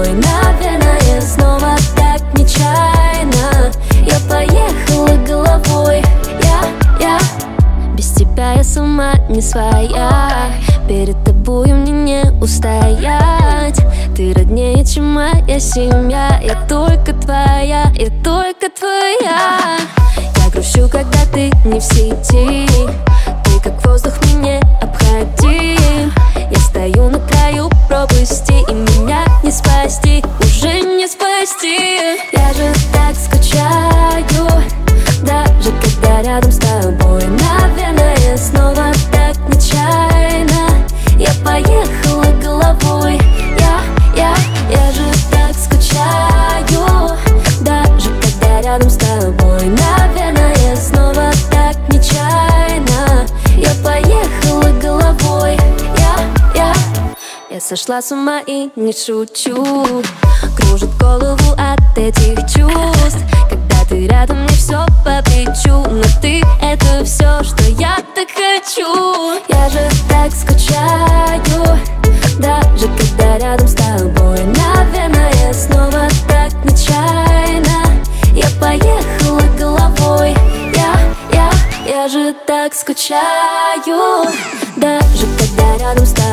тобой. Наверное, снова так нечаянно я поехала головой. Я без тебя я сама не своя. Перед тобой мне не устоять. Ты роднее, чем моя семья. Я только твоя, я только твоя. Я грущу, когда ты не в сети. Ты как воздух мне обходим. Я стою на краю пропасти, и меня не спасти, уже не спасти. Я же так скучаю, даже когда рядом с тобой. Наверное, снова так нечаянно я поехала головой. Я же так скучаю, даже когда рядом с тобой. Наверное, снова так нечаянно я поехала головой. Я сошла с ума и не шучу. Кружит голову от этих чувств. Когда ты рядом, мне все по плечу. Но ты — это все, что я так хочу. Я же так скучаю, даже когда рядом с тобой. Наверное, снова так нечаянно я поехала головой. Я же так скучаю, даже когда рядом с тобой.